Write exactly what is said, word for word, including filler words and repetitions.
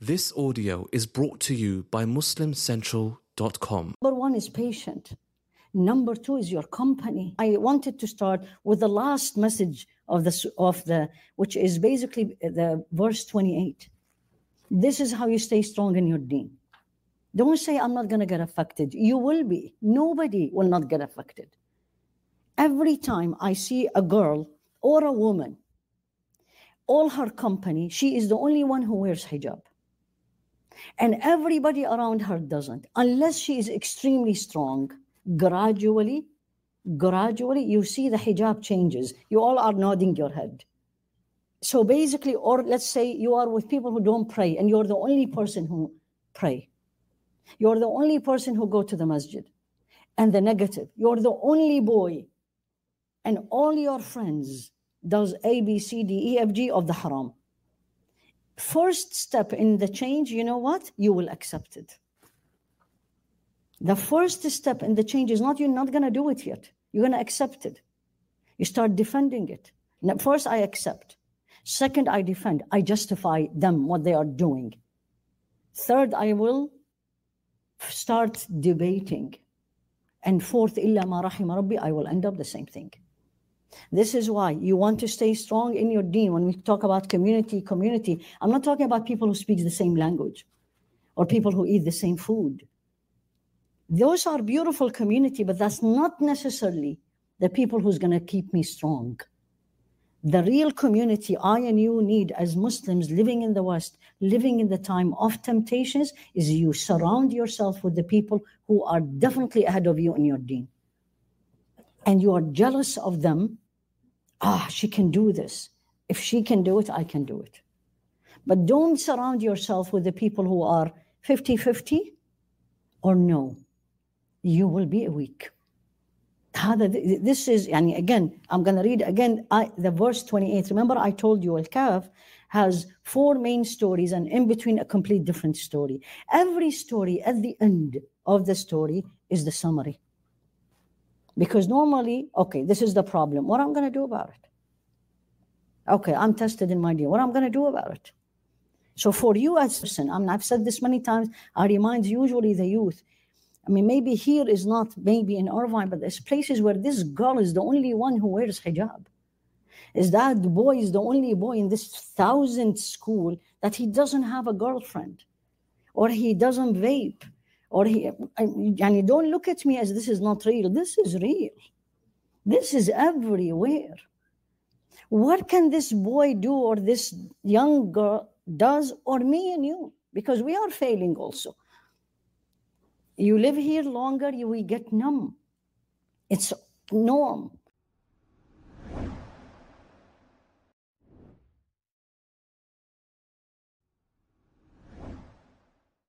This audio is brought to you by Muslim Central dot com. Number one is patient. Number two is your company. I wanted to start with the last message of the, of the which is basically the verse twenty-eight. This is how you stay strong in your deen. Don't say, I'm not going to get affected. You will be. Nobody will not get affected. Every time I see a girl or a woman, all her company, she is the only one who wears hijab. And everybody around her doesn't. Unless she is extremely strong, gradually, gradually, you see the hijab changes. You all are nodding your head. So basically, or let's say you are with people who don't pray and you're the only person who pray. You're the only person who go to the masjid. And the negative, you're the only boy and all your friends does A, B, C, D, E, F, G of the haram. First step in the change, you know what? You will accept it. The first step in the change is not, you're not going to do it yet. You're going to accept it. You start defending it. Now, first, I accept. Second, I defend. I justify them, what they are doing. Third, I will start debating. And fourth, illa ma rahima rabbi, I will end up the same thing. This is why you want to stay strong in your deen. When we talk about community, community, I'm not talking about people who speak the same language or people who eat the same food. Those are beautiful community, but that's not necessarily the people who's going to keep me strong. The real community I and you need as Muslims living in the West, living in the time of temptations, is you surround yourself with the people who are definitely ahead of you in your deen. And you are jealous of them. Ah, she can do this. If she can do it, I can do it. But don't surround yourself with the people who are fifty-fifty or no. You will be weak. This is, and again, I'm going to read again I, the verse twenty-eight. Remember, I told you Al-Kahf has four main stories and in between a complete different story. Every story at the end of the story is the summary. Because normally, okay, this is the problem. What I'm going to do about it? Okay, I'm tested in my deen. What I'm going to do about it? So for you as a person, I mean, I've said this many times, I remind usually the youth, I mean, maybe here is not, maybe in Irvine, but there's places where this girl is the only one who wears hijab. Is that the boy is the only boy in this thousand school that he doesn't have a girlfriend, or he doesn't vape, or he, and you don't look at me as this is not real. This is real. This is everywhere. What can this boy do, or this young girl does, or me and you? Because we are failing also. You live here longer, you will get numb. It's norm.